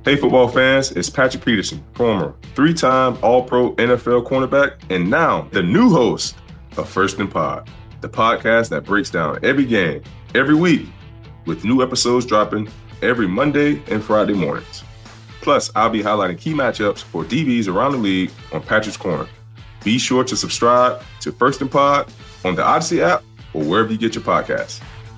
Hey, football fans, it's Patrick Peterson, former three-time All-Pro NFL cornerback, and now the new host of First and Pod, the podcast that breaks down every game, every week, with new episodes dropping every Monday and Friday mornings. Plus, I'll be highlighting key matchups for DBs around the league on Patrick's Corner. Be sure to subscribe to First and Pod on the Odyssey app or wherever you get your podcasts.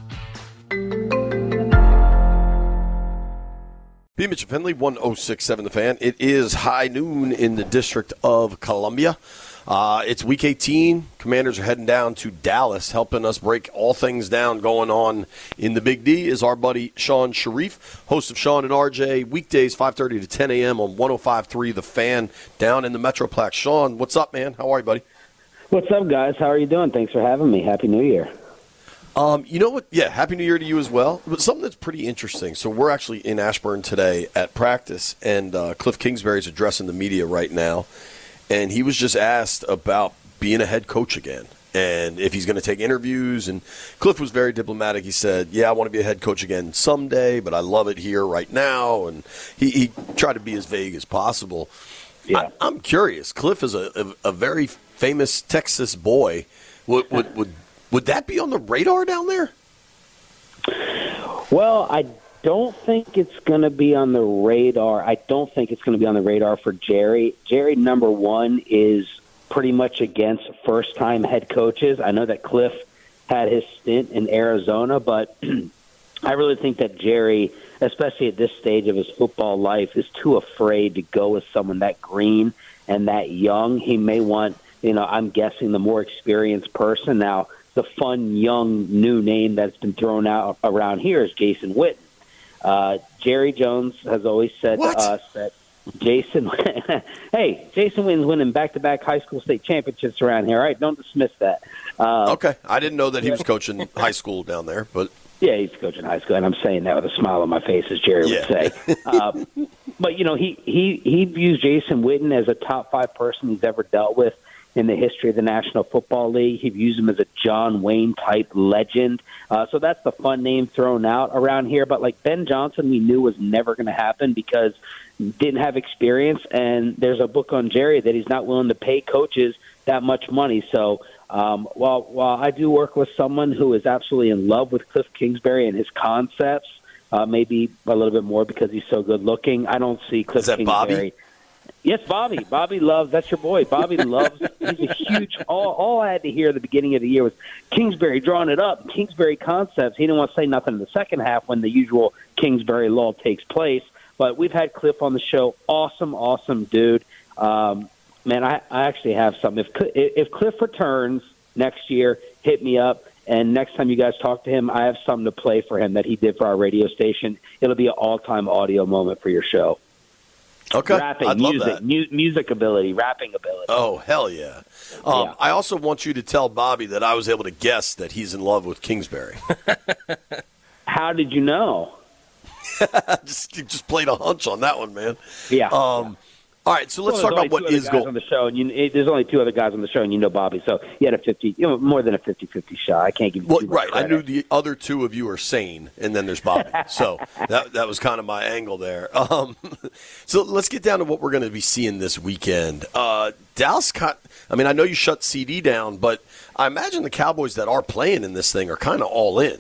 B. Mitchell Finley, 106.7 The Fan. It is high noon in the District of Columbia. It's Week 18. Commanders are heading down to Dallas. Helping us break all things down going on in the Big D is our buddy Sean Sharif, host of Sean and RJ, weekdays 5:30 to 10 a.m. on 105.3 The Fan down in the Metroplex. Sean, what's up, man? How are you, buddy? What's up, guys? How are you doing? Thanks for having me. Happy New Year. You know what? Yeah, Happy New Year to you as well. But something that's pretty interesting. So we're actually in Ashburn today at practice, and Cliff Kingsbury is addressing the media right now. And he was just asked about being a head coach again and if he's going to take interviews. And Cliff was very diplomatic. He said, yeah, I want to be a head coach again someday, but I love it here right now. And he tried to be as vague as possible. Yeah. I'm curious. Cliff is a very famous Texas boy. Would that be on the radar down there? Well, I don't think it's going to be on the radar. I don't think it's going to be on the radar for Jerry. Jerry, number one, is pretty much against first-time head coaches. I know that Cliff had his stint in Arizona, but I really think that Jerry, especially at this stage of his football life, is too afraid to go with someone that green and that young. He may want, I'm guessing, the more experienced person. Now, the fun, young, new name that's been thrown out around here is Jason Witten. Jerry Jones has always said to us that Jason Witten's winning back-to-back high school state championships around here. All right, don't dismiss that. Okay, I didn't know that he was coaching high school down there, but yeah, he's coaching high school, and I'm saying that with a smile on my face, as Jerry would say. But he views Jason Witten as a top 5 person he's ever dealt with in the history of the National Football League. He views him as a John Wayne-type legend. So that's the fun name thrown out around here. But like Ben Johnson, we knew was never going to happen because he didn't have experience. And there's a book on Jerry that he's not willing to pay coaches that much money. So while I do work with someone who is absolutely in love with Cliff Kingsbury and his concepts, maybe a little bit more because he's so good-looking, I don't see Cliff Kingsbury. Bobby? Yes, Bobby. Bobby loves, that's your boy. Bobby loves, he's a huge, all I had to hear at the beginning of the year was Kingsbury drawing it up, Kingsbury concepts. He didn't want to say nothing in the second half when the usual Kingsbury lull takes place. But we've had Cliff on the show. Awesome dude. Man, I actually have something. If Cliff returns next year, hit me up. And next time you guys talk to him, I have something to play for him that he did for our radio station. It'll be an all-time audio moment for your show. Okay, rapping, I'd music, love that. Music ability, rapping ability. Oh, hell yeah. I also want you to tell Bobby that I was able to guess that he's in love with Kingsbury. How did you know? just played a hunch on that one, man. Yeah. All right, so let's talk about what is going on the show. And there's only 2 other guys on the show, and you know Bobby. So you had a 50, more than a 50-50 shot. I can't give you too much right. credit. I knew the other 2 of you are sane, and then there's Bobby. So that was kind of my angle there. So let's get down to what we're going to be seeing this weekend. Dallas, I know you shut CD down, but I imagine the Cowboys that are playing in this thing are kind of all in.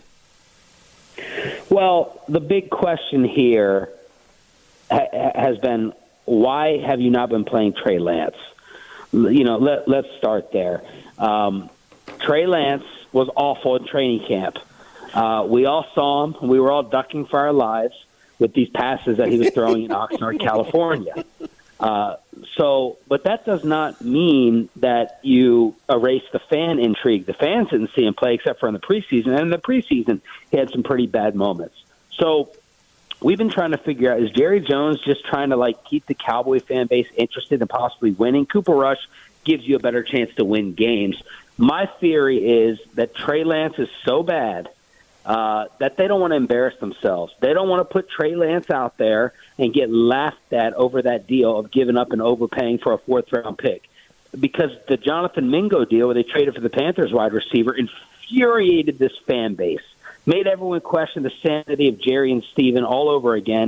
Well, the big question here has been, why have you not been playing Trey Lance? Let's start there. Trey Lance was awful in training camp. We all saw him. We were all ducking for our lives with these passes that he was throwing in Oxnard, California. But that does not mean that you erase the fan intrigue. The fans didn't see him play except for in the preseason. And in the preseason, he had some pretty bad moments. So we've been trying to figure out, is Jerry Jones just trying to keep the Cowboy fan base interested in possibly winning? Cooper Rush gives you a better chance to win games. My theory is that Trey Lance is so bad that they don't want to embarrass themselves. They don't want to put Trey Lance out there and get laughed at over that deal of giving up and overpaying for a 4th-round pick. Because the Jonathan Mingo deal where they traded for the Panthers wide receiver infuriated this fan base, made everyone question the sanity of Jerry and Steven all over again.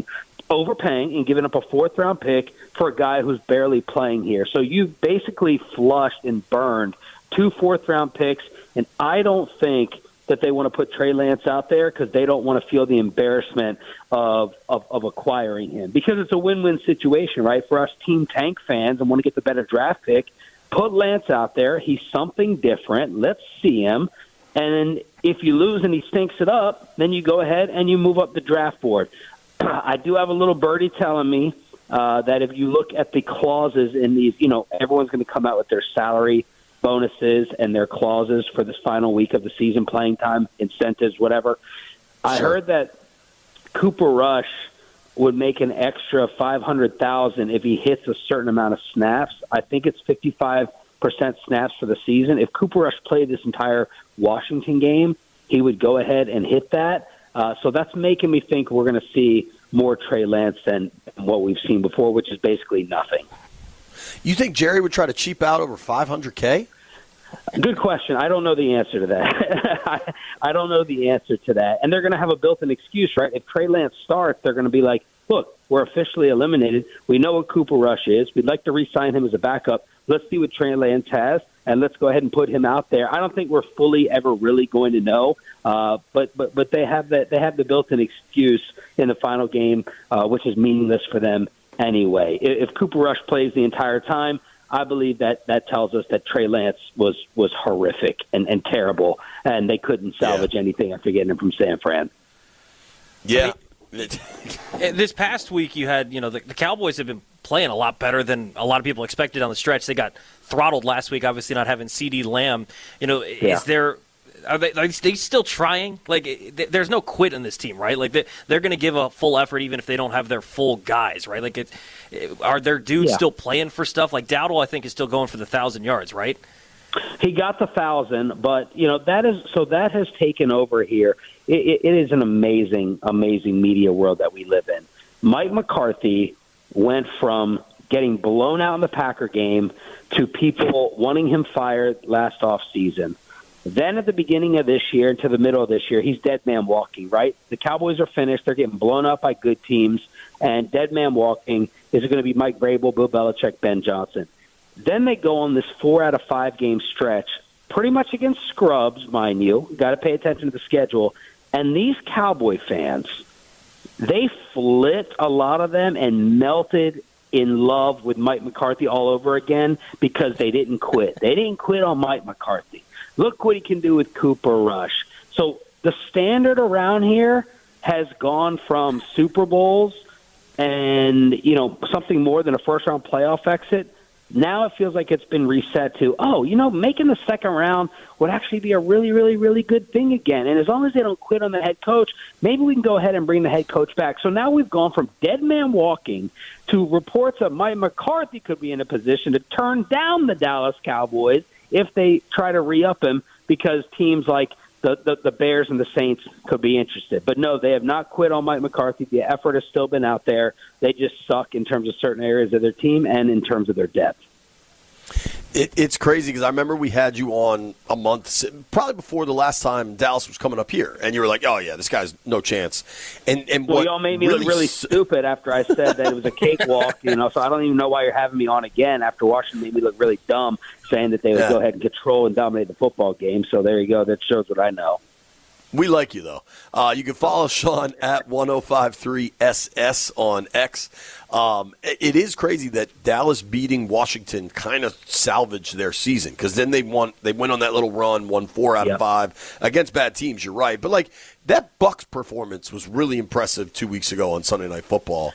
overpaying and giving up a fourth-round pick for a guy who's barely playing here. So you've basically flushed and burned 2 fourth-round picks, and I don't think that they want to put Trey Lance out there because they don't want to feel the embarrassment of acquiring him. Because it's a win-win situation, right? For us team tank fans and want to get the better draft pick, put Lance out there. He's something different. Let's see him. And if you lose and he stinks it up, then you go ahead and you move up the draft board. I do have a little birdie telling me that if you look at the clauses in these, everyone's going to come out with their salary bonuses and their clauses for this final week of the season, playing time, incentives, whatever. I heard that Cooper Rush would make an extra $500,000 if he hits a certain amount of snaps. I think it's 55% snaps for the season. If Cooper Rush played this entire Washington game, he would go ahead and hit that. So that's making me think we're going to see more Trey Lance than what we've seen before, which is basically nothing. You think Jerry would try to cheap out over $500K? Good question. I don't know the answer to that. I don't know the answer to that. And they're going to have a built-in excuse, right? If Trey Lance starts, they're going to be like, look, we're officially eliminated. We know what Cooper Rush is. We'd like to re-sign him as a backup. Let's see what Trey Lance has, and let's go ahead and put him out there. I don't think we're fully ever really going to know, but they have the built-in excuse in the final game, which is meaningless for them anyway. If Cooper Rush plays the entire time, I believe that tells us that Trey Lance was horrific and terrible, and they couldn't salvage anything after getting him from San Fran. Yeah. This past week, you had, the Cowboys have been playing a lot better than a lot of people expected on the stretch. They got throttled last week, obviously not having CeeDee Lamb. Are they still trying? Like, there's no quit in this team, right? Like, they're going to give a full effort even if they don't have their full guys, right? Like, are their dudes still playing for stuff? Like, Dowdle, I think, is still going for the 1,000 yards, right? He got the 1,000, but that has taken over here. It is an amazing, amazing media world that we live in. Mike McCarthy went from getting blown out in the Packer game to people wanting him fired last offseason. Then at the beginning of this year to the middle of this year, he's dead man walking, right? The Cowboys are finished. They're getting blown up by good teams. And dead man walking is going to be Mike Vrabel, Bill Belichick, Ben Johnson. Then they go on this 4 out of 5 game stretch, pretty much against scrubs, mind you. Got to pay attention to the schedule. And these Cowboy fans, they flit, a lot of them, and melted in love with Mike McCarthy all over again because they didn't quit. They didn't quit on Mike McCarthy. Look what he can do with Cooper Rush. So the standard around here has gone from Super Bowls and, something more than a first-round playoff exit. Now it feels like it's been reset to, making the second round would actually be a really, really, really good thing again. And as long as they don't quit on the head coach, maybe we can go ahead and bring the head coach back. So now we've gone from dead man walking to reports that Mike McCarthy could be in a position to turn down the Dallas Cowboys if they try to re-up him because teams like the Bears and the Saints could be interested. But no, they have not quit on Mike McCarthy. The effort has still been out there. They just suck in terms of certain areas of their team and in terms of their depth. It's crazy because I remember we had you on a month, probably before the last time Dallas was coming up here, and you were like, "Oh yeah, this guy's no chance." And well, y'all made me look really stupid after I said that it was a cakewalk, So I don't even know why you're having me on again after Washington made me look really dumb, saying that they would go ahead and control and dominate the football game. So there you go. That shows what I know. We like you, though. You can follow Sean at 1053SS on X. It is crazy that Dallas beating Washington kind of salvaged their season because then they went on that little run, won 4 out of 5 against bad teams. You're right, but that Bucs performance was really impressive 2 weeks ago on Sunday Night Football.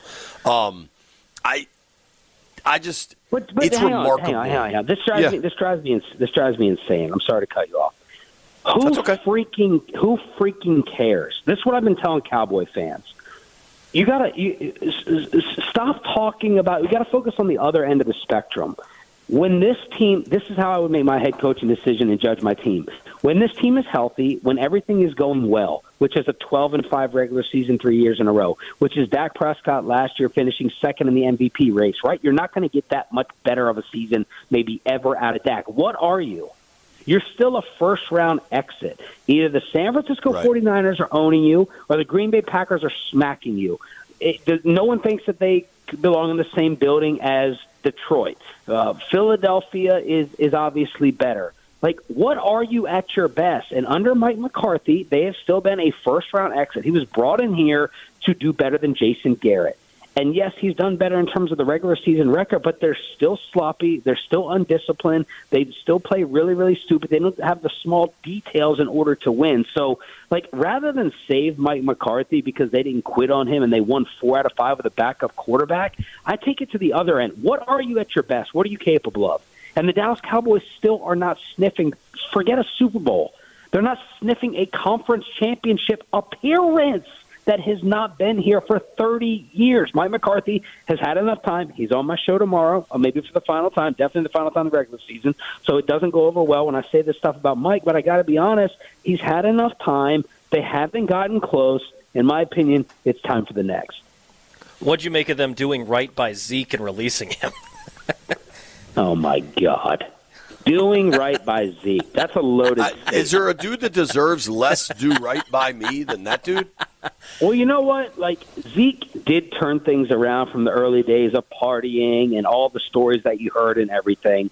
It's remarkable. Hang on. This drives me insane. I'm sorry to cut you off. Who freaking cares? This is what I've been telling Cowboy fans. You stop talking about. You got to focus on the other end of the spectrum. When this team, this is how I would make my head coaching decision and judge my team. When this team is healthy, when everything is going well, which is a 12-5 regular season 3 years in a row, which is Dak Prescott last year finishing second in the MVP race, right? You're not going to get that much better of a season maybe ever out of Dak. What are you? You're still a first-round exit. Either the San Francisco 49ers are owning you or the Green Bay Packers are smacking you. no one thinks that they belong in the same building as Detroit. Philadelphia is obviously better. Like, what are you at your best? And under Mike McCarthy, they have still been a first-round exit. He was brought in here to do better than Jason Garrett. And, yes, he's done better in terms of the regular season record, but they're still sloppy. They're still undisciplined. They still play really, really stupid. They don't have the small details in order to win. So, like, rather than save Mike McCarthy because they didn't quit on him and they won 4 out of 5 with a backup quarterback, I take it to the other end. What are you at your best? What are you capable of? And the Dallas Cowboys still are not sniffing, forget a Super Bowl. They're not sniffing a conference championship appearance that has not been here for 30 years. Mike McCarthy has had enough time. He's on my show tomorrow, or maybe for the final time, definitely the final time of the regular season, so it doesn't go over well when I say this stuff about Mike, but I got to be honest, he's had enough time. They haven't gotten close. In my opinion, it's time for the next. What'd you make of them doing right by Zeke and releasing him? Oh, my God. Doing right by Zeke. That's a loaded statement. Is there a dude that deserves less do right by me than that dude? Well, you know what? Like, Zeke did turn things around from the early days of partying and all the stories that you heard and everything.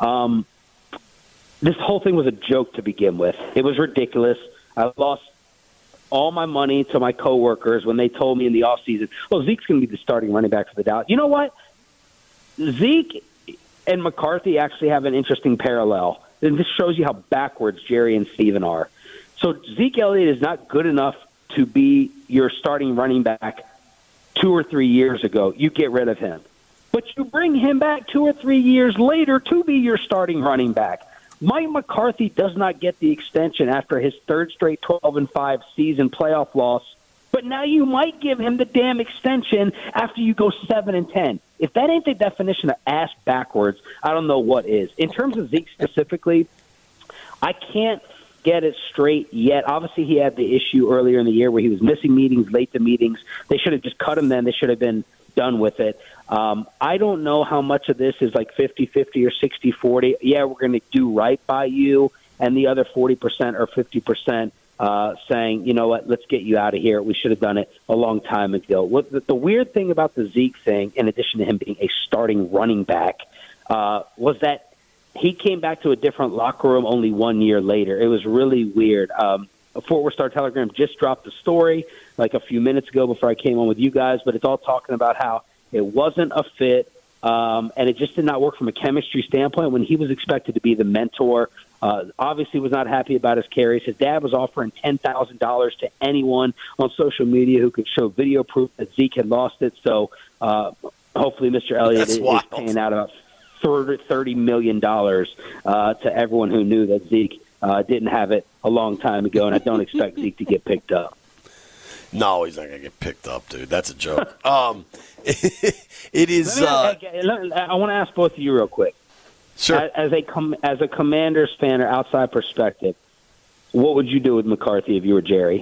This whole thing was a joke to begin with. It was ridiculous. I lost all my money to my coworkers when they told me in the offseason, oh, Zeke's going to be the starting running back for the Dallas. You know what? Zeke and McCarthy actually have an interesting parallel. And this shows you how backwards Jerry and Steven are. So Zeke Elliott is not good enough to be your starting running back 2 or 3 years ago. You get rid of him. But you bring him back 2 or 3 years later to be your starting running back. Mike McCarthy does not get the extension after his third straight 12-5 season playoff loss. But now you might give him the damn extension after you go 7-10. If that ain't the definition of ass backwards, I don't know what is. In terms of Zeke specifically, I can't get it straight yet. Obviously, he had the issue earlier in the year where he was missing meetings, late to meetings. They should have just cut him then. They should have been done with it. I don't know how much of this is like 50-50 or 60-40. Yeah, we're going to do right by you, and the other 40% or 50% saying, you know what, let's get you out of here. We should have done it a long time ago. The weird thing about the Zeke thing, in addition to him being a starting running back, was that he came back to a different locker room only 1 year later. It was really weird. Fort Worth Star-Telegram just dropped the story like a few minutes ago before I came on with you guys, but it's all talking about how it wasn't a fit, and it just did not work from a chemistry standpoint when he was expected to be the mentor. Obviously was not happy about his carries. His dad was offering $10,000 to anyone on social media who could show video proof that Zeke had lost it. So hopefully Mr. Elliott is paying out about $30 million to everyone who knew that Zeke didn't have it a long time ago, and I don't expect Zeke to get picked up. No, he's not going to get picked up, dude. That's a joke. It is. I want to ask both of you real quick. Sure. As a Commanders fan or outside perspective, what would you do with McCarthy if you were Jerry?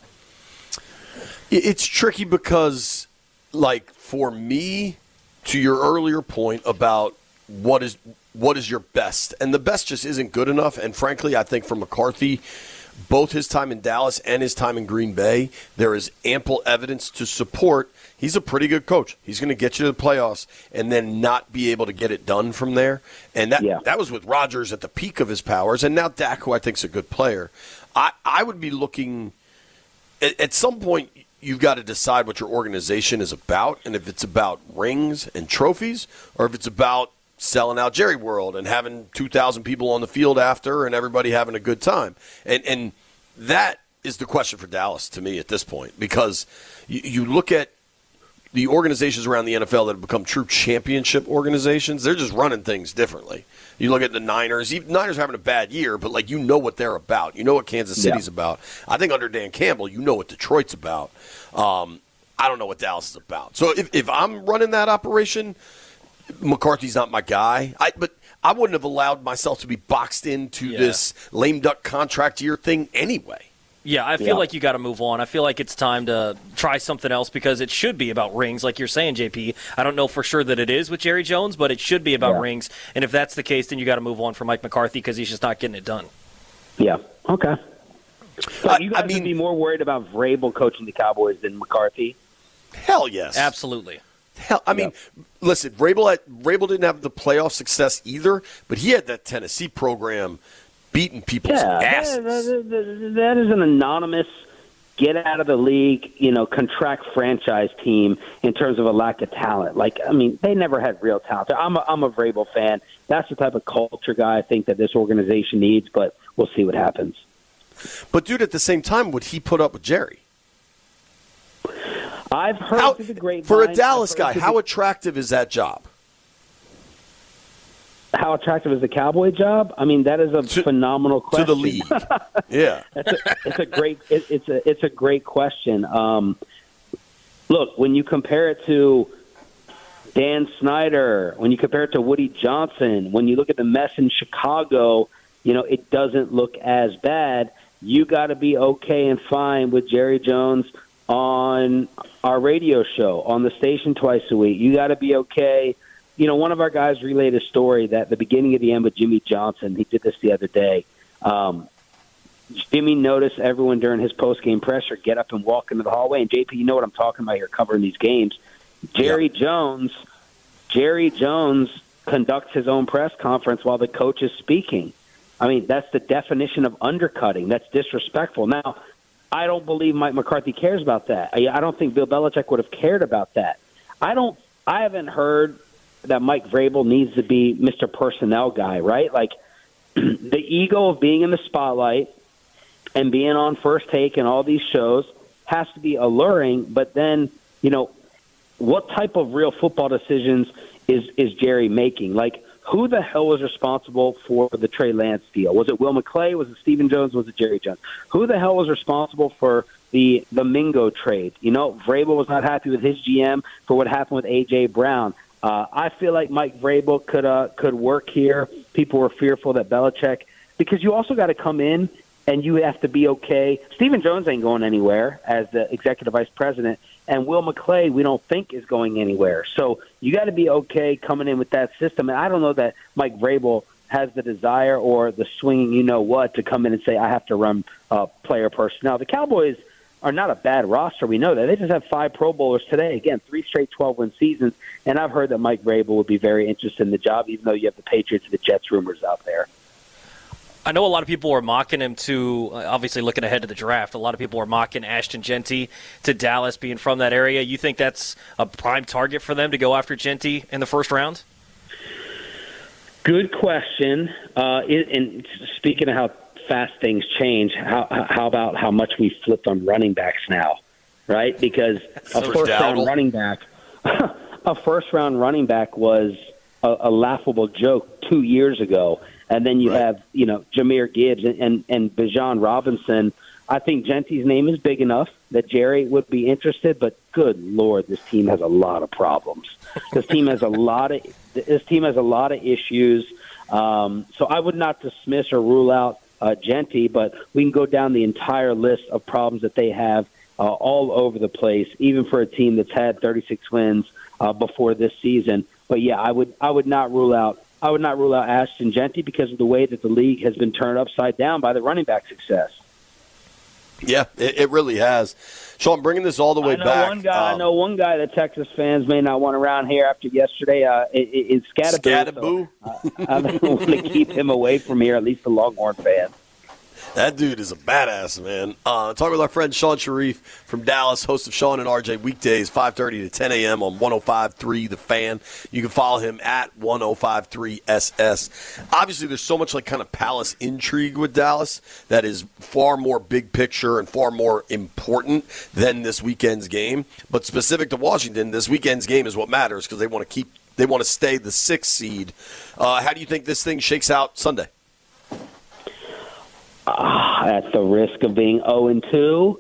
It's tricky because, like, for me, to your earlier point about what is your best, and the best just isn't good enough. And frankly, I think for McCarthy, both his time in Dallas and his time in Green Bay, there is ample evidence to support he's a pretty good coach. He's going to get you to the playoffs and then not be able to get it done from there. And that was with Rodgers at the peak of his powers, and now Dak, who I think is a good player. I would be looking at some point. You've got to decide what your organization is about, and if it's about rings and trophies, or if it's about selling out Jerry World and having 2,000 people on the field after and everybody having a good time. And that is the question for Dallas to me at this point, because you look at the organizations around the NFL that have become true championship organizations, they're just running things differently. You look at the Niners. Niners are having a bad year, but, like, you know what they're about. You know what Kansas City's about. I think under Dan Campbell, you know what Detroit's about. I don't know what Dallas is about. So if I'm running that operation, McCarthy's not my guy. But I wouldn't have allowed myself to be boxed into this lame duck contract year thing anyway. Yeah, I feel like you got to move on. I feel like it's time to try something else, because it should be about rings, like you're saying, JP. I don't know for sure that it is with Jerry Jones, but it should be about rings. And if that's the case, then you got to move on from Mike McCarthy, because he's just not getting it done. Yeah. Okay. So you guys would be more worried about Vrabel coaching the Cowboys than McCarthy? Hell yes. Absolutely. Hell, I mean, listen, Vrabel didn't have the playoff success either, but he had that Tennessee program beating people's asses. That is an anonymous get out of the league, contract franchise team in terms of a lack of talent. Like, I mean, they never had real talent. I'm a Vrabel fan. That's the type of culture guy I think that this organization needs, but we'll see what happens. But, dude, at the same time, would he put up with Jerry? I've heard through the grapevine. For a Dallas guy, how attractive is that job? How attractive is the Cowboy job? I mean, that is a phenomenal question. To the league. Yeah. It's a great question. Look, when you compare it to Dan Snyder, when you compare it to Woody Johnson, when you look at the mess in Chicago, it doesn't look as bad. You got to be okay and fine with Jerry Jones on our radio show, on the station twice a week. You got to be okay. One of our guys relayed a story that the beginning of the end with Jimmy Johnson, he did this the other day. Jimmy noticed everyone during his post-game presser get up and walk into the hallway. And, JP, you know what I'm talking about here covering these games. Jerry Jones conducts his own press conference while the coach is speaking. I mean, that's the definition of undercutting. That's disrespectful. Now, I don't believe Mike McCarthy cares about that. I don't think Bill Belichick would have cared about that. I haven't heard that Mike Vrabel needs to be Mr. Personnel guy, right? Like, the ego of being in the spotlight and being on First Take and all these shows has to be alluring, but then, what type of real football decisions is Jerry making? Like, who the hell was responsible for the Trey Lance deal? Was it Will McClay? Was it Stephen Jones? Was it Jerry Jones? Who the hell was responsible for the Mingo trade? Vrabel was not happy with his GM for what happened with A.J. Brown. I feel like Mike Vrabel could work here. People were fearful that Belichick, because you also got to come in and you have to be okay. Stephen Jones ain't going anywhere as the executive vice president, and Will McClay we don't think is going anywhere. So you got to be okay coming in with that system. And I don't know that Mike Vrabel has the desire or the swinging to come in and say, I have to run player personnel. The Cowboys are not a bad roster. We know that. They just have 5 Pro Bowlers today. Again, 3 straight 12-win seasons. And I've heard that Mike Vrabel would be very interested in the job, even though you have the Patriots and the Jets rumors out there. I know a lot of people were mocking him to, obviously looking ahead to the draft, a lot of people were mocking Ashton Jeanty to Dallas being from that area. You think that's a prime target for them to go after Jeanty in the first round? Good question. And speaking of how fast things change, how about how much we flipped on running backs now, right? Because a first-round running back was a laughable joke 2 years ago. And then you have, Jahmyr Gibbs and Bijan Robinson. I think Jeanty's name is big enough that Jerry would be interested, but good Lord, this team has a lot of problems. This team has a lot of issues. So I would not dismiss or rule out Jeanty, but we can go down the entire list of problems that they have all over the place, even for a team that's had 36 wins before this season. But yeah, I would not rule out Ashton Jeanty because of the way that the league has been turned upside down by the running back success. Yeah, it really has. Sean, bringing this all the way back. I know one guy that Texas fans may not want around here after yesterday in Scatterboo. So, I want to keep him away from here, at least the Longhorn fans. That dude is a badass, man. Talking with our friend Sean Sharif from Dallas, host of Sean and RJ weekdays, 5:30 to 10 a.m. on 105.3 The Fan. You can follow him at 105.3SS. Obviously, there's so much kind of palace intrigue with Dallas that is far more big picture and far more important than this weekend's game. But specific to Washington, this weekend's game is what matters because they want to stay the 6th seed. How do you think this thing shakes out Sunday? At the risk of being 0-2,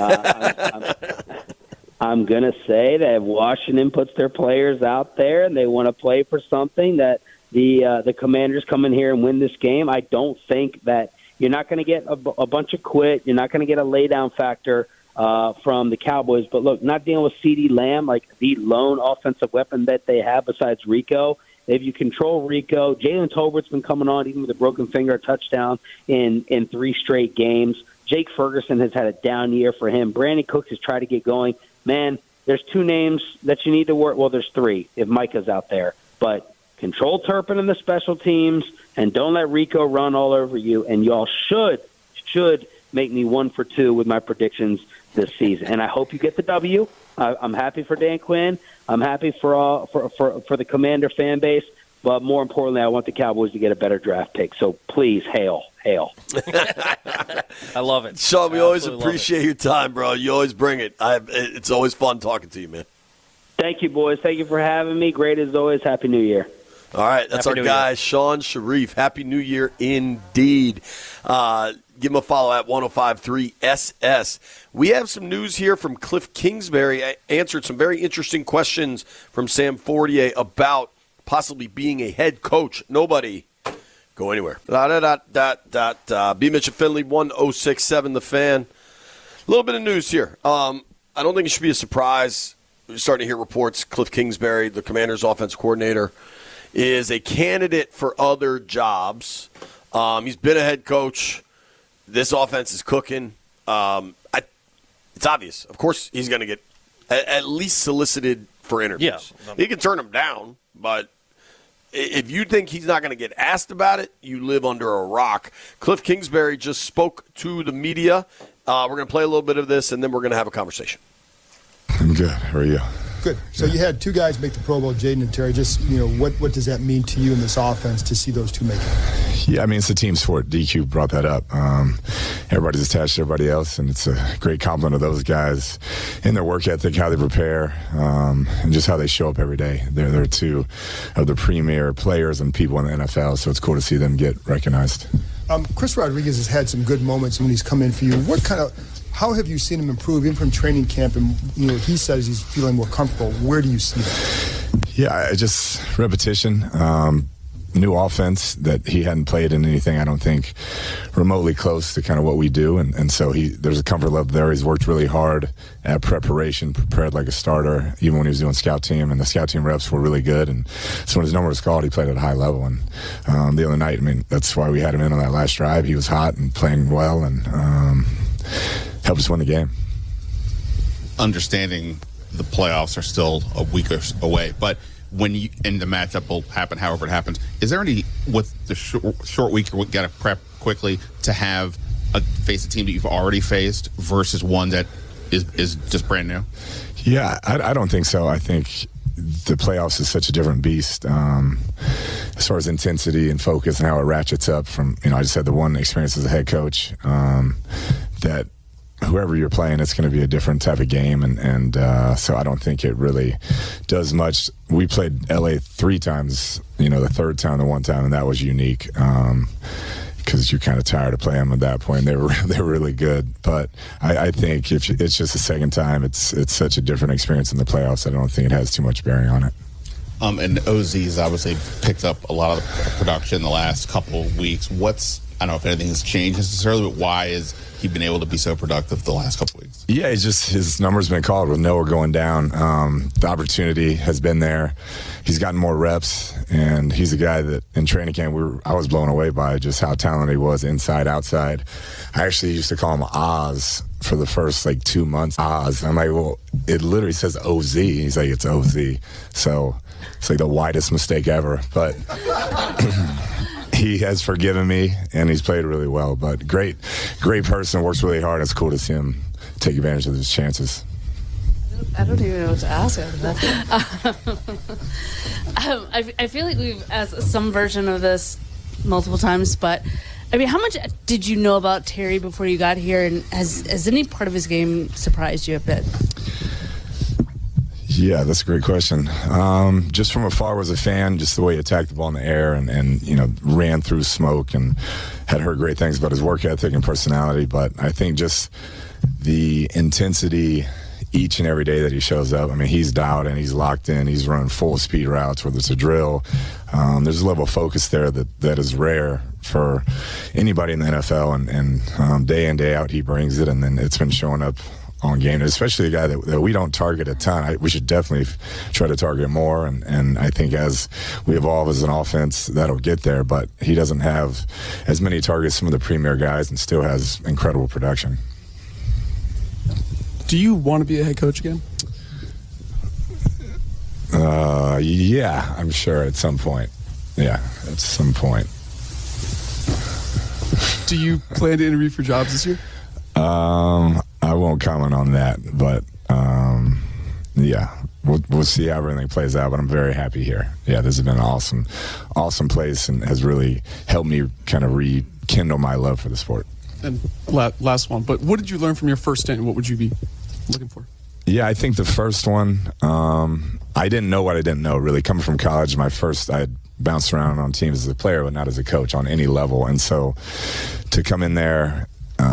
I'm going to say that if Washington puts their players out there and they want to play for something, that the Commanders come in here and win this game. I don't think that you're not going to get a bunch of quit. You're not going to get a lay-down factor from the Cowboys. But, look, not dealing with CeeDee Lamb, like the lone offensive weapon that they have besides Rico. If you control Rico, Jalen Tolbert's been coming on even with a broken finger, a touchdown in 3 straight games. Jake Ferguson has had a down year for him. Brandon Cooks has tried to get going. Man, there's two names that you need to work. Well, there's three if Micah's out there. But control Turpin in the special teams, and don't let Rico run all over you. And y'all should make me 1 for 2 with my predictions this season. And I hope you get the W. I'm happy for Dan Quinn. I'm happy for the Commander fan base. But more importantly, I want the Cowboys to get a better draft pick. So please, hail. I love it. Sean, we always appreciate your time, bro. You always bring it. It's always fun talking to you, man. Thank you, boys. Thank you for having me. Great as always. Happy New Year. All right, that's our guy, Sean Sharif. Happy New Year indeed. Give him a follow at 1053SS. We have some news here from Cliff Kingsbury. I answered some very interesting questions from Sam Fortier about possibly being a head coach. Nobody go anywhere. B. Mitchell Finley, 1067 The Fan. A little bit of news here. I don't think it should be a surprise. We're starting to hear reports. Cliff Kingsbury, the Commanders' offense coordinator, is a candidate for other jobs. He's been a head coach. This offense is cooking. It's obvious. Of course, he's going to get at least solicited for interviews. Yeah. He can turn them down, but if you think he's not going to get asked about it, you live under a rock. Cliff Kingsbury just spoke to the media. We're going to play a little bit of this, and then we're going to have a conversation. I'm good. How are you? Good. So you had two guys make the Pro Bowl, Jaden and Terry. Just, what does that mean to you in this offense to see those two make it? Yeah, I mean, it's a team sport. DQ brought that up. Everybody's attached to everybody else, and it's a great compliment of those guys in their work ethic, how they prepare, and just how they show up every day. They're two of the premier players and people in the NFL, so it's cool to see them get recognized. Chris Rodriguez has had some good moments when he's come in for you. How have you seen him improve, even from training camp? And he says he's feeling more comfortable. Where do you see that? Yeah, just repetition. New offense that he hadn't played in anything, I don't think, remotely close to kind of what we do. And so there's a comfort level there. He's worked really hard at preparation, prepared like a starter, even when he was doing scout team. And the scout team reps were really good. And so when his number was called, he played at a high level. And the other night, I mean, that's why we had him in on that last drive. He was hot and playing well and helped us win the game. Understanding the playoffs are still a week away, but and the matchup will happen however it happens. Is there any, with the short week, you got to prep quickly to face a team that you've already faced versus one that is just brand new? Yeah, I don't think so. I think the playoffs is such a different beast as far as intensity and focus and how it ratchets up from, I just had the one experience as a head coach that whoever you're playing, it's going to be a different type of game. And so I don't think it really does much. We played LA 3 times, the third time, the one time, and that was unique because you're kind of tired of playing them at that point. They were really good. But I think if it's just the second time, it's such a different experience in the playoffs. I don't think it has too much bearing on it. And OZ's obviously picked up a lot of production the last couple of weeks. I don't know if anything has changed necessarily, but why has he been able to be so productive the last couple of weeks? Yeah, his number's been called with Noah going down. The opportunity has been there. He's gotten more reps, and he's a guy that in training camp I was blown away by just how talented he was inside, outside. I actually used to call him Oz for the first 2 months. Oz. I'm like, well, it literally says OZ. He's like, it's OZ. So it's like the widest mistake ever, but he has forgiven me, and he's played really well. But great person, works really hard. It's cool to see him take advantage of his chances. I don't even know what to ask after that. I feel like we've asked some version of this multiple times, but I mean, how much did you know about Terry before you got here, and has any part of his game surprised you a bit? Yeah, that's a great question. Just from afar as a fan, just the way he attacked the ball in the air and ran through smoke, and had heard great things about his work ethic and personality. But I think just the intensity each and every day that he shows up. I mean, he's dialed in, he's locked in, he's running full speed routes, whether it's a drill. There's a level of focus there that is rare for anybody in the NFL, and day in, day out, he brings it, and then it's been showing up on game, especially a guy that we don't target a ton. We should definitely try to target more, and I think as we evolve as an offense, that'll get there, but he doesn't have as many targets as some of the premier guys and still has incredible production. Do you want to be a head coach again? Yeah, I'm sure at some point. Yeah, at some point. Do you plan to interview for jobs this year? I won't comment on that, but yeah, we'll see how everything plays out. But I'm very happy here. Yeah, this has been an awesome place, and has really helped me kind of rekindle my love for the sport. And last one, but what did you learn from your first stint? What would you be looking for? Yeah, I think the first one, I didn't know what I didn't know, really. Coming from college, I had bounced around on teams as a player, but not as a coach on any level. And so to come in there,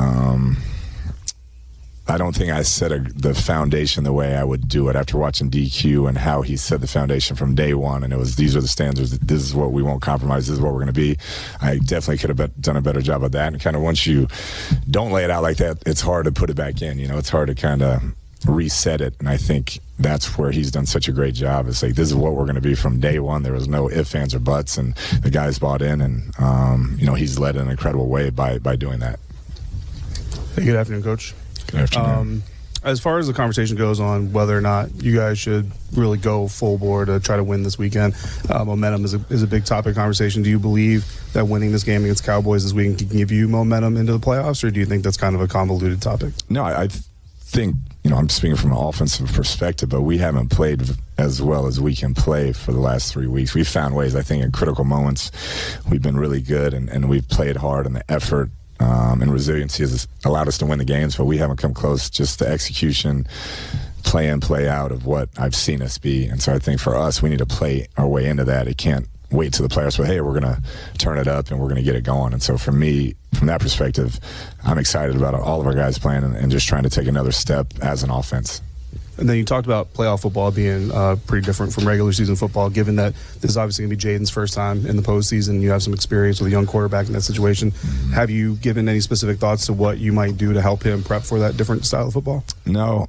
I don't think I set the foundation the way I would do it after watching DQ and how he set the foundation from day one. And it was, these are the standards. This is what we won't compromise. This is what we're going to be. I definitely could have done a better job of that. And kind of once you don't lay it out like that, it's hard to put it back in. It's hard to kind of reset it. And I think that's where he's done such a great job. It's like, this is what we're going to be from day one. There was no ifs, ands, or buts. And the guys bought in, and, he's led in an incredible way by doing that. Hey, good afternoon, Coach. Good afternoon. As far as the conversation goes on whether or not you guys should really go full bore to try to win this weekend, momentum is a big topic of conversation. Do you believe that winning this game against Cowboys this weekend can give you momentum into the playoffs, or do you think that's kind of a convoluted topic? No, I think, I'm speaking from an offensive perspective, but we haven't played as well as we can play for the last 3 weeks. We've found ways, I think, in critical moments, we've been really good, and we've played hard, and the effort and resiliency has allowed us to win the games, but we haven't come close. Just the execution, play in, play out of what I've seen us be. And so I think for us, we need to play our way into that. It can't wait till the players say, hey, we're going to turn it up and we're going to get it going. And so for me, from that perspective, I'm excited about all of our guys playing and just trying to take another step as an offense. And then you talked about playoff football being pretty different from regular season football, given that this is obviously going to be Jaden's first time in the postseason. You have some experience with a young quarterback in that situation. Mm-hmm. Have you given any specific thoughts to what you might do to help him prep for that different style of football? No.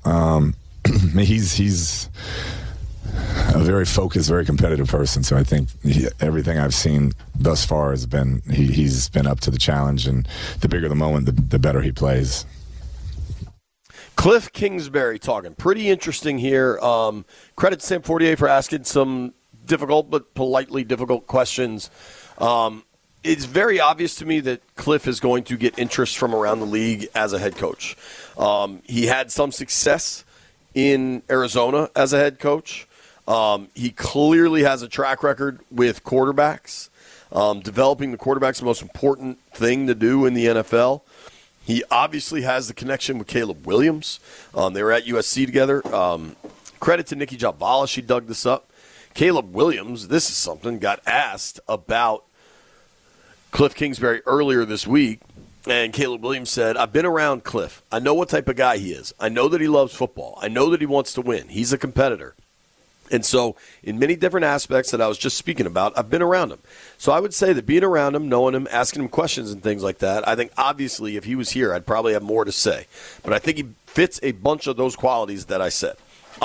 He's a very focused, very competitive person. So I think everything I've seen thus far has been he's been up to the challenge, and the bigger the moment, the better he plays. Cliff Kingsbury talking. Pretty interesting here. Credit to Sam Fortier for asking some difficult but politely difficult questions. It's very obvious to me that Cliff is going to get interest from around the league as a head coach. He had some success in Arizona as a head coach. He clearly has a track record with quarterbacks. Developing the quarterback's the most important thing to do in the NFL. He obviously has the connection with Caleb Williams. They were at USC together. Credit to Nikki Jabvala. She dug this up. Caleb Williams, this is something, got asked about Cliff Kingsbury earlier this week, and Caleb Williams said, I've been around Cliff. I know what type of guy he is. I know that he loves football. I know that he wants to win. He's a competitor. And so in many different aspects that I was just speaking about, I've been around him. So I would say that being around him, knowing him, asking him questions and things like that, I think obviously if he was here, I'd probably have more to say. But I think he fits a bunch of those qualities that I said.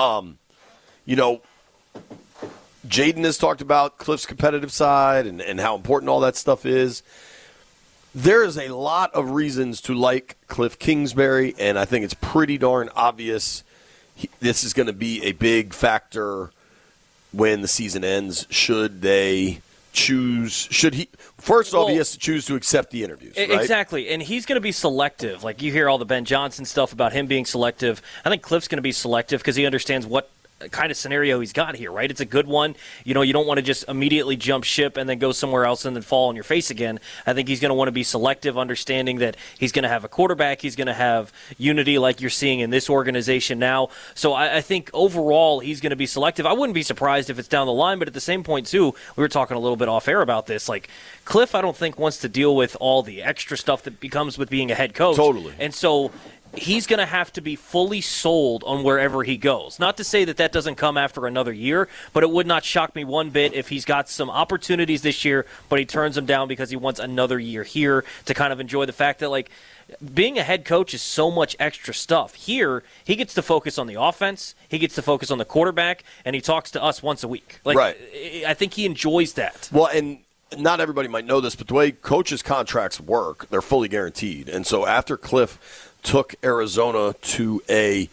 Jaden has talked about Cliff's competitive side and how important all that stuff is. There is a lot of reasons to like Cliff Kingsbury, and I think it's pretty darn obvious this is going to be a big factor when the season ends. Should he has to choose to accept the interviews, right? Exactly, and he's going to be selective. Like, you hear all the Ben Johnson stuff about him being selective. I think Cliff's going to be selective because he understands what kind of scenario he's got here, right? It's a good one. You don't want to just immediately jump ship and then go somewhere else and then fall on your face again. I think he's going to want to be selective, understanding that he's going to have a quarterback. He's going to have unity like you're seeing in this organization now. So I think overall he's going to be selective. I wouldn't be surprised if it's down the line, but at the same point, too, we were talking a little bit off air about this. Like, Cliff, I don't think wants to deal with all the extra stuff that becomes with being a head coach. Totally. And so he's going to have to be fully sold on wherever he goes. Not to say that doesn't come after another year, but it would not shock me one bit if he's got some opportunities this year, but he turns them down because he wants another year here to kind of enjoy the fact that, like, being a head coach is so much extra stuff. Here, he gets to focus on the offense, he gets to focus on the quarterback, and he talks to us once a week. Like, right. I think he enjoys that. Well, and not everybody might know this, but the way coaches' contracts work, they're fully guaranteed. And so after Cliff took Arizona to a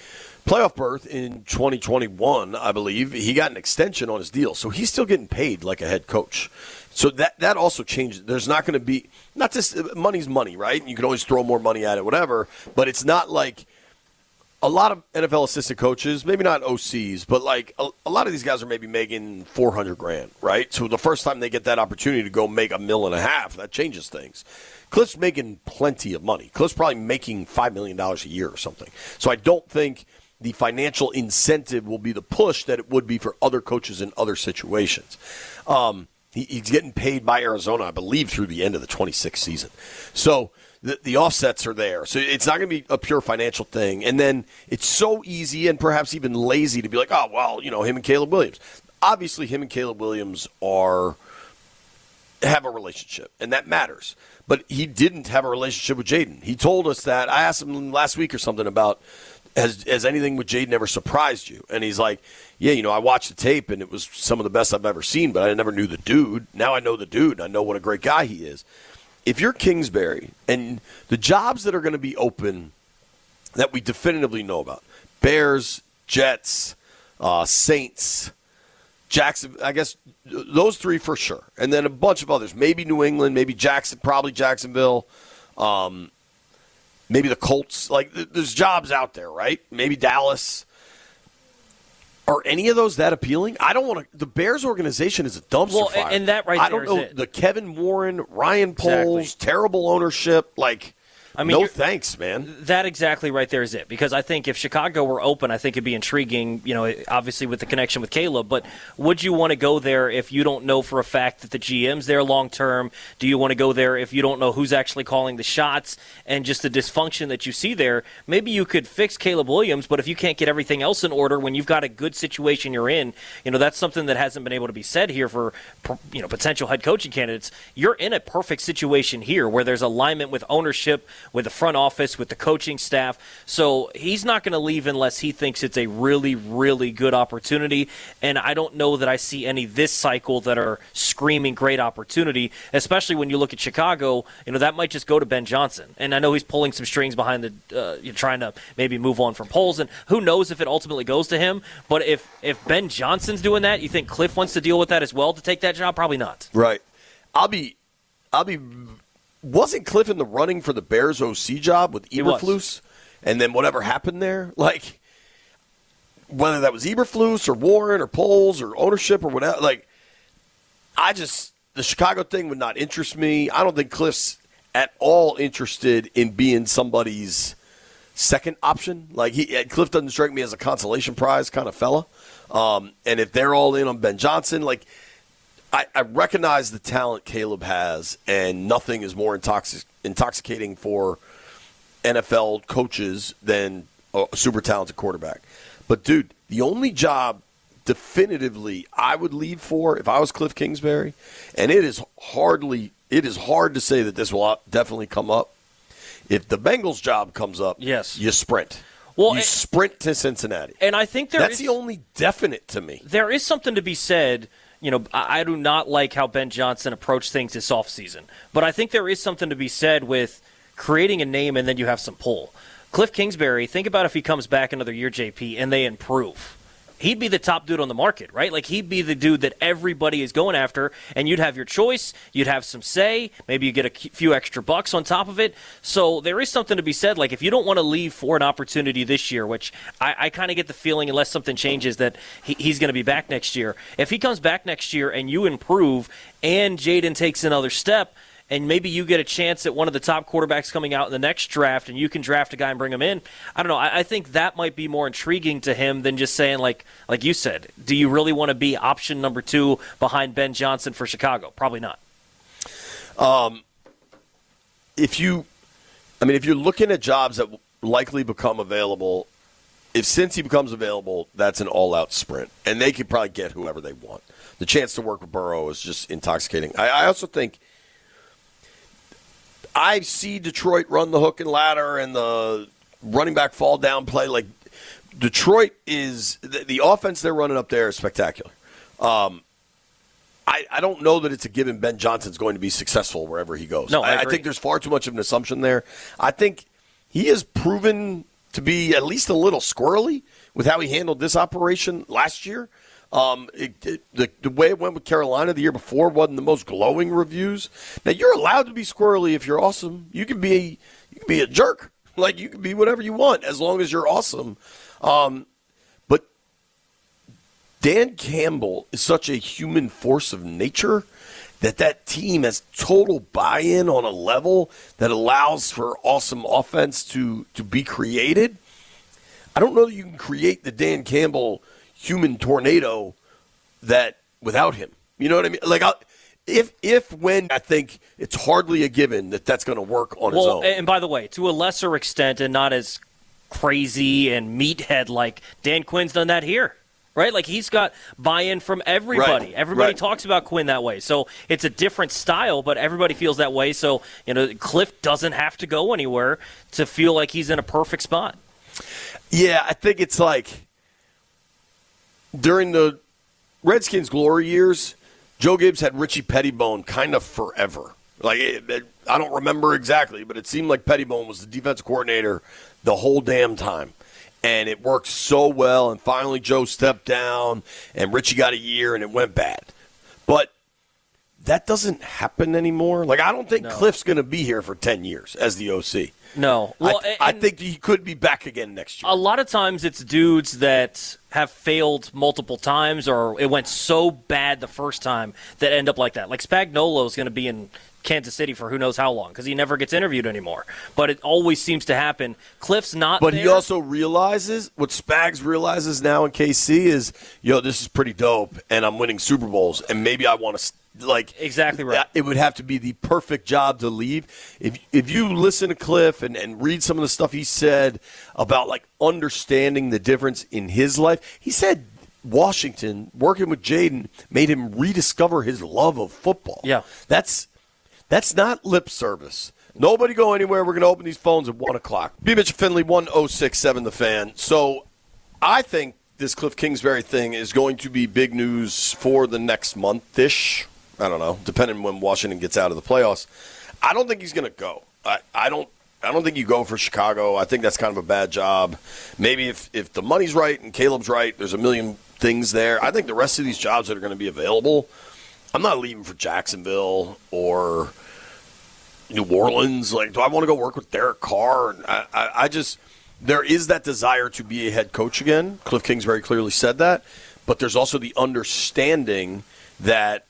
playoff berth in 2021, I believe. He got an extension on his deal, so he's still getting paid like a head coach. So that also changes. There's not going to be – not just – money's money, right? You can always throw more money at it, whatever. But it's not like a lot of NFL assistant coaches, maybe not OCs, but like a lot of these guys are maybe making $400,000, right? So the first time they get that opportunity to go make $1.5 million, that changes things. Cliff's making plenty of money. Cliff's probably making $5 million a year or something. So I don't think the financial incentive will be the push that it would be for other coaches in other situations. He's getting paid by Arizona, I believe, through the end of the 26th season. So the offsets are there. So it's not going to be a pure financial thing. And then it's so easy and perhaps even lazy to be like, oh, well, him and Caleb Williams. Obviously, him and Caleb Williams have a relationship, and that matters. But he didn't have a relationship with Jaden. He told us that. I asked him last week or something about, has anything with Jaden ever surprised you? And he's like, yeah, I watched the tape, and it was some of the best I've ever seen, but I never knew the dude. Now I know the dude, and I know what a great guy he is. If you're Kingsbury, and the jobs that are going to be open that we definitively know about, Bears, Jets, Saints, Jackson, I guess those three for sure. And then a bunch of others. Maybe New England, maybe probably Jacksonville, maybe the Colts. Like, there's jobs out there, right? Maybe Dallas. Are any of those that appealing? I don't want to. The Bears organization is a dumpster fire. And that right there, I don't know. The Kevin Warren, Ryan Poles, terrible ownership. Like, no thanks, man. That exactly right there is it. Because I think if Chicago were open, I think it'd be intriguing, obviously with the connection with Caleb. But would you want to go there if you don't know for a fact that the GM's there long term? Do you want to go there if you don't know who's actually calling the shots and just the dysfunction that you see there? Maybe you could fix Caleb Williams, but if you can't get everything else in order when you've got a good situation you're in, that's something that hasn't been able to be said here for potential head coaching candidates. You're in a perfect situation here where there's alignment with ownership, with the front office, with the coaching staff. So he's not going to leave unless he thinks it's a really, really good opportunity. And I don't know that I see any this cycle that are screaming great opportunity, especially when you look at Chicago. That might just go to Ben Johnson. And I know he's pulling some strings behind the trying to maybe move on from Poles. And who knows if it ultimately goes to him. But if Ben Johnson's doing that, you think Cliff wants to deal with that as well to take that job? Probably not. Right. Wasn't Cliff in the running for the Bears OC job with Eberflus? And then whatever happened there? Like, whether that was Eberflus or Warren or Poles or ownership or whatever, like, the Chicago thing would not interest me. I don't think Cliff's at all interested in being somebody's second option. Like, Cliff doesn't strike me as a consolation prize kind of fella. And if they're all in on Ben Johnson, like, I recognize the talent Caleb has, and nothing is more intoxicating for NFL coaches than a super talented quarterback. But, dude, the only job definitively I would leave for if I was Cliff Kingsbury, and it is hard to say that this will definitely come up. If the Bengals job comes up, yes, you sprint. Well, you sprint to Cincinnati. And I think that's the only definite to me. There is something to be said. I do not like how Ben Johnson approached things this offseason. But I think there is something to be said with creating a name and then you have some pull. Cliff Kingsbury, think about if he comes back another year, JP, and they improve. He'd be the top dude on the market, right? Like, he'd be the dude that everybody is going after, and you'd have your choice. You'd have some say. Maybe you get a few extra bucks on top of it. So there is something to be said. Like, if you don't want to leave for an opportunity this year, which I kind of get the feeling, unless something changes, that he's going to be back next year. If he comes back next year and you improve and Jaden takes another step, and maybe you get a chance at one of the top quarterbacks coming out in the next draft, and you can draft a guy and bring him in. I don't know. I think that might be more intriguing to him than just saying, like you said, do you really want to be option number 2 behind Ben Johnson for Chicago? Probably not. If you're looking at jobs that likely become available, if Cincy becomes available, that's an all-out sprint, and they could probably get whoever they want. The chance to work with Burrow is just intoxicating. I also think I see Detroit run the hook and ladder and the running back fall down play. Like, Detroit is the offense they're running up there is spectacular. I don't know that it's a given Ben Johnson's going to be successful wherever he goes. No, I think there's far too much of an assumption there. I think he has proven to be at least a little squirrely with how he handled this operation last year. The way it went with Carolina the year before wasn't the most glowing reviews. Now, you're allowed to be squirrely if you're awesome. You can be a jerk. Like, you can be whatever you want as long as you're awesome. But Dan Campbell is such a human force of nature that team has total buy-in on a level that allows for awesome offense to be created. I don't know that you can create the Dan Campbell human tornado that without him. You know what I mean? Like, when I think it's hardly a given that's going to work on his own. And by the way, to a lesser extent and not as crazy and meathead like Dan Quinn's done that here. Right? Like, he's got buy-in from everybody. Right. Everybody Right. talks about Quinn that way. So it's a different style, but everybody feels that way. So, Cliff doesn't have to go anywhere to feel like he's in a perfect spot. Yeah, I think it's like during the Redskins' glory years, Joe Gibbs had Richie Pettibone kind of forever. Like, I don't remember exactly, but it seemed like Pettibone was the defensive coordinator the whole damn time. And it worked so well, and finally Joe stepped down, and Richie got a year, and it went bad. But that doesn't happen anymore. Like, I don't think Cliff's going to be here for 10 years as the OC. No. Well, I think he could be back again next year. A lot of times it's dudes that have failed multiple times, or it went so bad the first time that end up like that. Like, Spagnuolo is going to be in Kansas City for who knows how long because he never gets interviewed anymore. But it always seems to happen. Cliff's not But there. he also realizes, what Spags realizes now in KC is, this is pretty dope, and I'm winning Super Bowls, and maybe I want to, exactly right. It would have to be the perfect job to leave. If you listen to Cliff and read some of the stuff he said about, like, understanding the difference in his life, he said Washington, working with Jaden, made him rediscover his love of football. Yeah. That's not lip service. Nobody go anywhere. We're going to open these phones at 1 o'clock. B. Mitch Finley, 1067 The Fan. So I think this Cliff Kingsbury thing is going to be big news for the next month-ish. I don't know, depending when Washington gets out of the playoffs. I don't think he's going to go. I don't think you go for Chicago. I think that's kind of a bad job. Maybe if the money's right and Caleb's right, there's a million things there. I think the rest of these jobs that are going to be available, I'm not leaving for Jacksonville or New Orleans. Like, do I want to go work with Derek Carr? I just – there is that desire to be a head coach again. Cliff Kingsbury clearly said that. But there's also the understanding that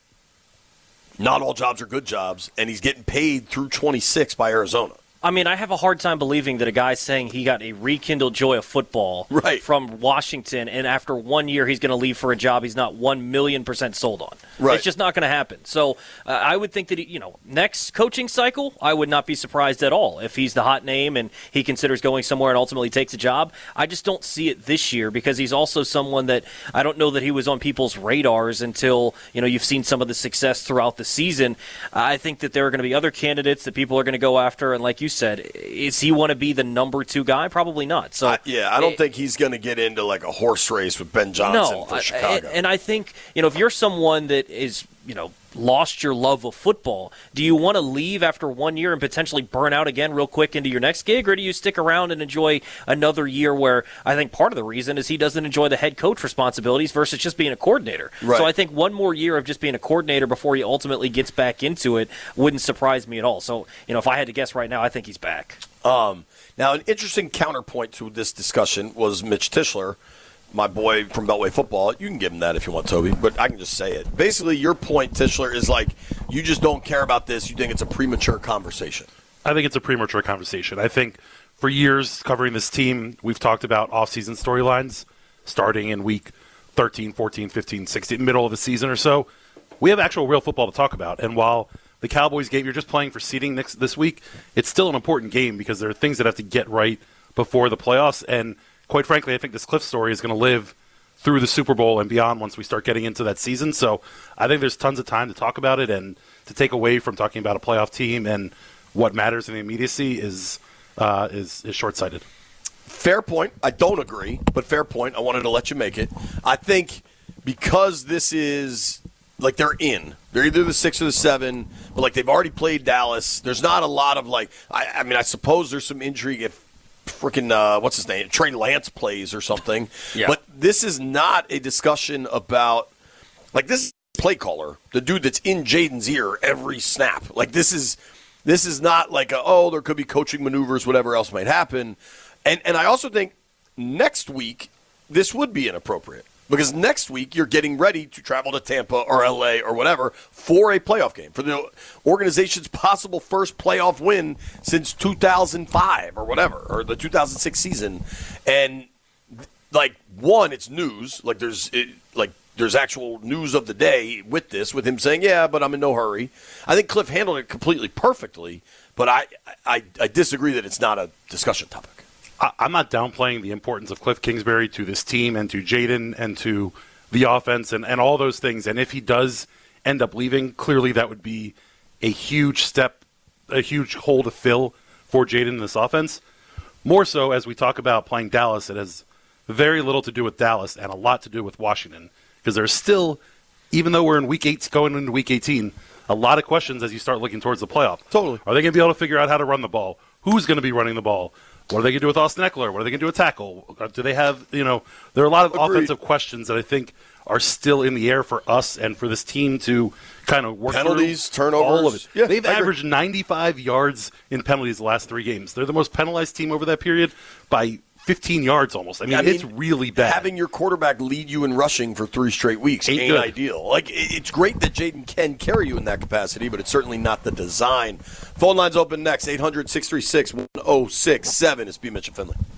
not all jobs are good jobs, and he's getting paid through 26 by Arizona. I mean, I have a hard time believing that a guy saying he got a rekindled joy of football from Washington, and after 1 year he's going to leave for a job he's not 1,000,000% sold on. Right. It's just not going to happen. So I would think that, next coaching cycle, I would not be surprised at all if he's the hot name and he considers going somewhere and ultimately takes a job. I just don't see it this year because he's also someone that I don't know that he was on people's radars until, you've seen some of the success throughout the season. I think that there are going to be other candidates that people are going to go after, and like you said, is he want to be the number 2 guy? Probably not. So I don't think he's going to get into like a horse race with Ben Johnson for Chicago. And I think, if you're someone that is, lost your love of football, do you want to leave after 1 year and potentially burn out again real quick into your next gig, or do you stick around and enjoy another year where I think part of the reason is he doesn't enjoy the head coach responsibilities versus just being a coordinator. Right. So I think one more year of just being a coordinator before he ultimately gets back into it wouldn't surprise me at all. So, if I had to guess right now, I think he's back. Now, an interesting counterpoint to this discussion was Mitch Tischler, my boy from Beltway Football. You can give him that if you want, Toby, but I can just say it. Basically, your point, Tischler, is like you just don't care about this. You think it's a premature conversation. I think it's a premature conversation. I think for years covering this team, we've talked about off-season storylines starting in week 13, 14, 15, 16, middle of the season or so. We have actual real football to talk about, and while the Cowboys game, you're just playing for seeding this week, it's still an important game because there are things that have to get right before the playoffs, and quite frankly, I think this Cliff story is going to live through the Super Bowl and beyond once we start getting into that season. So I think there's tons of time to talk about it, and to take away from talking about a playoff team and what matters in the immediacy is short-sighted. Fair point. I don't agree, but fair point. I wanted to let you make it. I think because this is like they're either the 6 or the 7, but like they've already played Dallas. There's not a lot of like I mean I suppose there's some intrigue if freaking what's his name, Trey Lance plays or something. Yeah. But this is not a discussion about like this play caller, the dude that's in Jaden's ear every snap. Like this is not like there could be coaching maneuvers, whatever else might happen. And I also think next week this would be inappropriate. Because next week you're getting ready to travel to Tampa or LA or whatever for a playoff game, for the organization's possible first playoff win since 2005 or whatever, or the 2006 season. And like it's news. Like there's actual news of the day with him saying, "Yeah, but I'm in no hurry." I think Cliff handled it completely perfectly, but I disagree that it's not a discussion topic. I'm not downplaying the importance of Cliff Kingsbury to this team and to Jaden and to the offense and all those things. And if he does end up leaving, clearly that would be a huge step, a huge hole to fill for Jaden in this offense. More so as we talk about playing Dallas, it has very little to do with Dallas and a lot to do with Washington. Because there's still, even though we're in Week 8, going into Week 18, a lot of questions as you start looking towards the playoff. Totally. Are they going to be able to figure out how to run the ball? Who's going to be running the ball? What are they going to do with Austin Eckler? What are they going to do with tackle? Do they have, there are a lot of offensive questions that I think are still in the air for us and for this team to kind of work penalties, through. Turnovers. All of it. Yeah, They've averaged 95 yards in penalties the last 3 games. They're the most penalized team over that period by 15 yards almost. I mean, it's really bad. Having your quarterback lead you in rushing for 3 straight weeks ain't ideal. Like, it's great that Jaden can carry you in that capacity, but it's certainly not the design. Phone lines open next, 800-636-1067. It's B. Mitch and Finley.